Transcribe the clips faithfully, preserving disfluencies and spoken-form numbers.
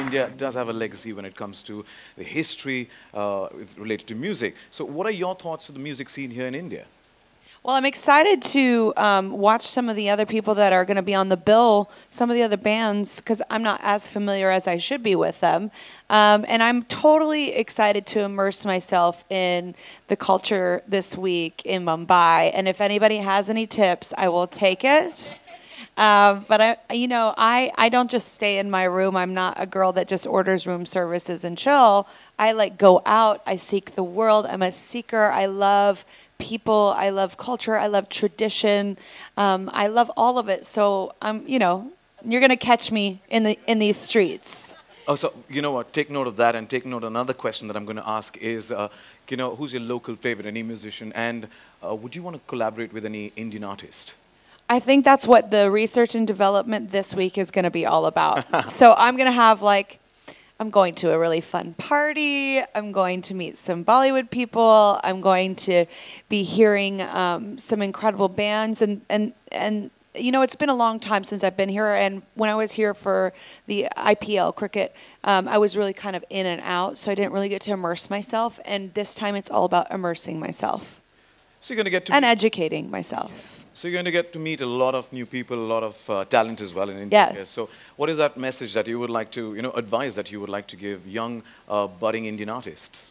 India does have a legacy when it comes to the history uh, related to music. So what are your thoughts of the music scene here in India? Well, I'm excited to um, watch some of the other people that are going to be on the bill, some of the other bands, because I'm not as familiar as I should be with them. Um, and I'm totally excited to immerse myself in the culture this week in Mumbai. And if anybody has any tips, I will take it. Um, but I, you know, I, I don't just stay in my room. I'm not a girl that just orders room services and chill. I like go out. I seek the world. I'm a seeker. I love people. I love culture. I love tradition. Um, I love all of it. So I'm, you know, you're gonna catch me in the in these streets. Oh, so you know what? Take note of that, and take note. Another question that I'm going to ask is, uh, you know, who's your local favorite, any musician, and uh, would you want to collaborate with any Indian artist? I think that's what the research and development this week is going to be all about. So I'm going to have like, I'm going to a really fun party. I'm going to meet some Bollywood people. I'm going to be hearing um, some incredible bands. And, and, and, you know, it's been a long time since I've been here. And when I was here for the I P L cricket, um, I was really kind of in and out. So I didn't really get to immerse myself. And this time it's all about immersing myself. So you're going to get to and educating myself. So you're going to get to meet a lot of new people, a lot of uh, talent as well in India. Yes. So what is that message that you would like to, you know, advise that you would like to give young, uh, budding Indian artists?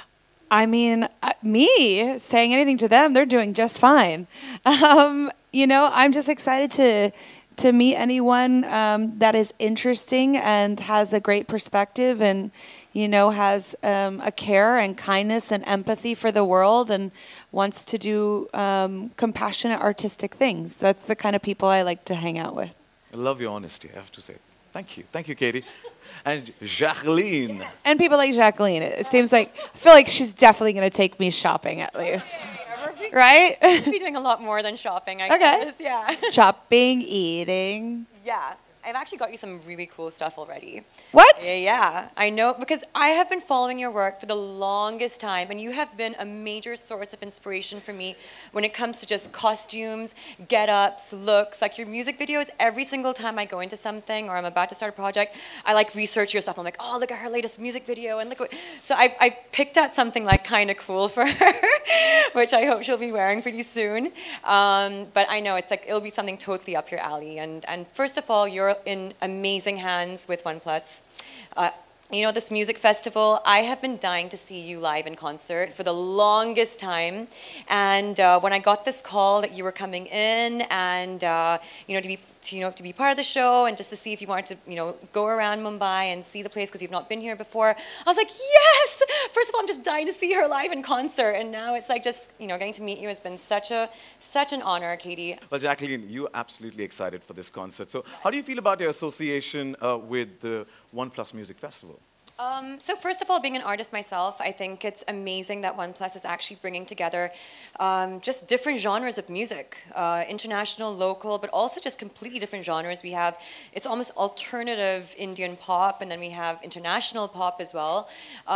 I mean, uh, me saying anything to them, they're doing just fine. Um, you know, I'm just excited to to meet anyone um, that is interesting and has a great perspective and, you know, has um, a care and kindness and empathy for the world and wants to do um, compassionate artistic things. That's the kind of people I like to hang out with. I love your honesty, I have to say. Thank you. Thank you, Katie. And Jacqueline. And people like Jacqueline. It seems like, I feel like she's definitely going to take me shopping at least. Right? We'll be doing a lot more than shopping, I okay. guess. Yeah. Shopping, eating. Yeah. I've actually got you some really cool stuff already. What? Yeah, yeah, I know, because I have been following your work for the longest time, and you have been a major source of inspiration for me when it comes to just costumes, get-ups, looks, like your music videos. Every single time I go into something or I'm about to start a project, I like research your stuff. I'm like, oh, look at her latest music video, and look what. So I, I picked out something like kind of cool for her, which I hope she'll be wearing pretty soon. Um, but I know it's like it'll be something totally up your alley. And and first of all, you're in amazing hands with OnePlus. Uh, you know, this music festival, I have been dying to see you live in concert for the longest time. And uh, when I got this call that you were coming in and, uh, you know, to be, to, you know, to be part of the show and just to see if you wanted to, you know, go around Mumbai and see the place because you've not been here before, I was like, yes! First of all, I'm just dying to see her live in concert. And now it's like just, you know, getting to meet you has been such a, such an honor, Katie. Well, Jacqueline, you're absolutely excited for this concert. So how do you feel about your association uh, with the OnePlus Music Festival? Um, so first of all, being an artist myself, I think it's amazing that OnePlus is actually bringing together um, just different genres of music, uh, international, local, but also just completely different genres. We have, it's almost alternative Indian pop, and then we have international pop as well.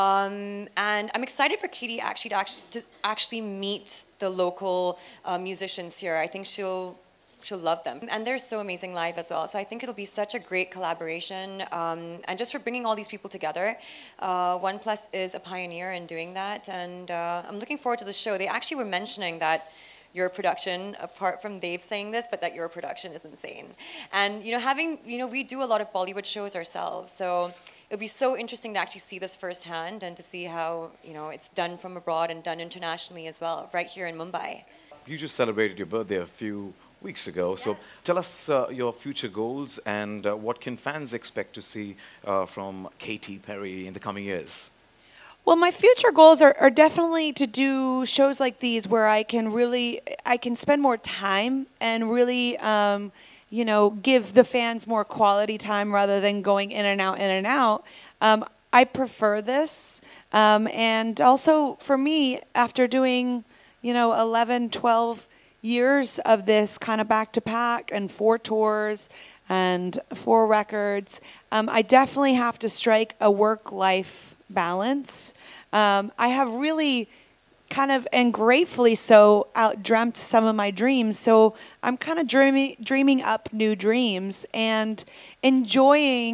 Um, and I'm excited for Katie actually to actually, to actually meet the local uh, musicians here. I think she'll She'll love them. And they're so amazing live as well. So I think it'll be such a great collaboration. Um, and just for bringing all these people together, uh, OnePlus is a pioneer in doing that. And uh, I'm looking forward to the show. They actually were mentioning that your production, apart from Dave saying this, but that your production is insane. And, you know, having, you know, we do a lot of Bollywood shows ourselves. So it'll be so interesting to actually see this firsthand and to see how, you know, it's done from abroad and done internationally as well, right here in Mumbai. You just celebrated your birthday a few weeks ago. So tell us uh, your future goals and uh, what can fans expect to see uh, from Katy Perry in the coming years? Well, my future goals are, are definitely to do shows like these where I can really, I can spend more time and really, um, you know, give the fans more quality time rather than going in and out, in and out. Um, I prefer this. Um, and also for me, after doing, you know, eleven, twelve years of this kind of back to back and four tours and four records, um, I definitely have to strike a work-life balance. Um, I have really kind of, and gratefully so, outdreamt some of my dreams. So I'm kind of dreaming, dreaming up new dreams and enjoying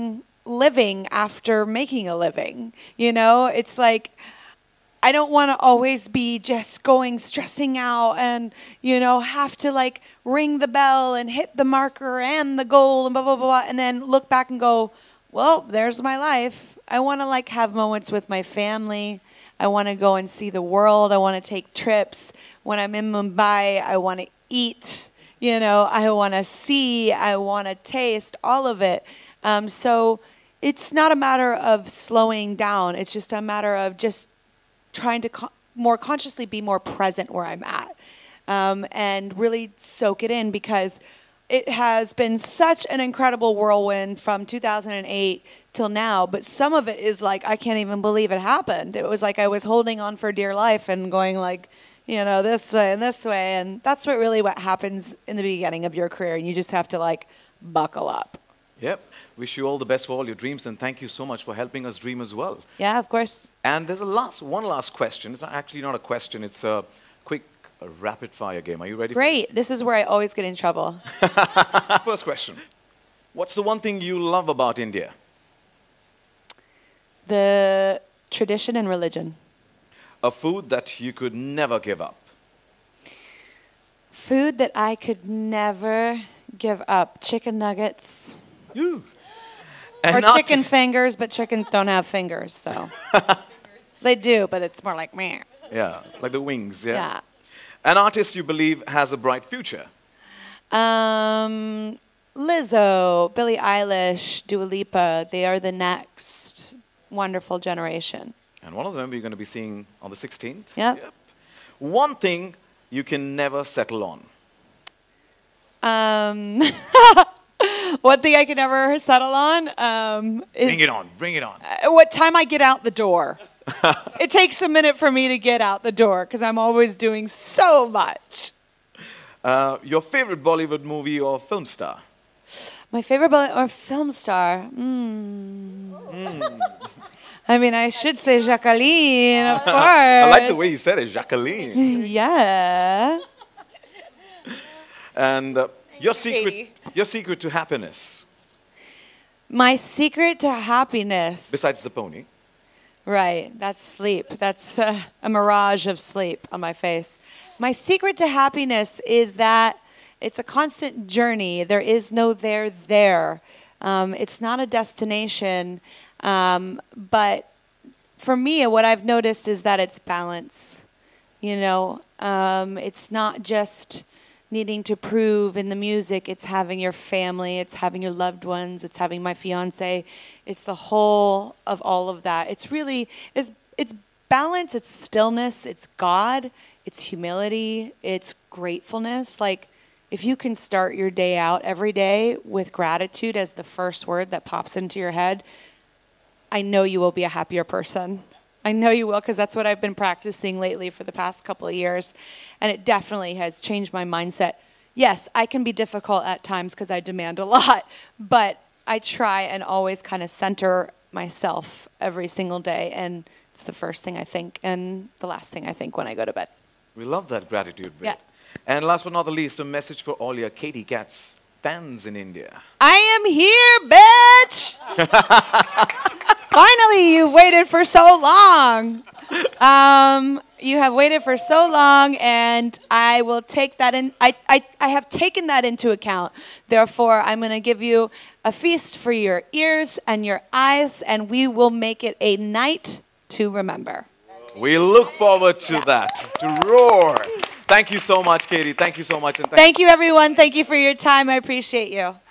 living after making a living. You know, it's like, I don't want to always be just going stressing out and, you know, have to like ring the bell and hit the marker and the goal and blah, blah, blah, blah, and then look back and go, well, there's my life. I want to like have moments with my family. I want to go and see the world. I want to take trips. When I'm in Mumbai, I want to eat. You know, I want to see. I want to taste all of it. Um, so it's not a matter of slowing down. It's just a matter of just trying to co- more consciously be more present where I'm at, um, and really soak it in, because it has been such an incredible whirlwind from two thousand eight till now. But some of it is like, I can't even believe it happened. It was like I was holding on for dear life and going like, you know, this way and this way. And that's what really what happens in the beginning of your career. And you just have to like buckle up. Yep. Wish you all the best for all your dreams, and thank you so much for helping us dream as well. Yeah, of course. And there's a last, one last question. It's not actually not a question. It's a quick, a rapid-fire game. Are you ready? Great. This is where I always get in trouble. First question. What's the one thing you love about India? The tradition and religion. A food that you could never give up. Food that I could never give up. Chicken nuggets. Ooh. Or An chicken arti- fingers, but chickens don't have fingers, so. They do, but it's more like meh. Yeah, like the wings, yeah? Yeah. An artist you believe has a bright future. Um, Lizzo, Billie Eilish, Dua Lipa, they are the next wonderful generation. And one of them you're going to be seeing on the sixteenth. Yep. Yep. One thing you can never settle on. Um, one thing I can never settle on um, is Bring it on, bring it on. uh, what time I get out the door. It takes a minute for me to get out the door because I'm always doing so much. Uh, your favorite Bollywood movie or film star? My favorite Bolly- or film star? Mm. Mm. I mean, I should say Jacqueline, of course. I like the way you said it, Jacqueline. Yeah. And uh, your secret, Katie. your secret to happiness, My secret to happiness. besides the pony. Right, that's sleep. That's uh, a mirage of sleep on my face. My secret to happiness is that it's a constant journey. There is no there there. Um, it's not a destination. Um, but for me, what I've noticed is that it's balance. You know, um, it's not just needing to prove in the music. It's having your family. It's having your loved ones. It's having my fiance. It's the whole of all of that. It's really, it's, it's balance. It's stillness. It's God. It's humility. It's gratefulness. Like, if you can start your day out every day with gratitude as the first word that pops into your head, I know you will be a happier person. I know you will, because that's what I've been practicing lately for the past couple of years. And it definitely has changed my mindset. Yes, I can be difficult at times because I demand a lot, but I try and always kind of center myself every single day. And it's the first thing I think and the last thing I think when I go to bed. We love that gratitude bit. Yeah. And last but not the least, a message for all your Katy Cats fans in India. I am here, bitch! Finally, you've waited for so long. Um, you have waited for so long, and I will take that in. I, I, I have taken that into account. Therefore, I'm going to give you a feast for your ears and your eyes, and we will make it a night to remember. We look forward to that, to roar. Thank you so much, Katy. Thank you so much. And Thank you, everyone. Thank you for your time. I appreciate you.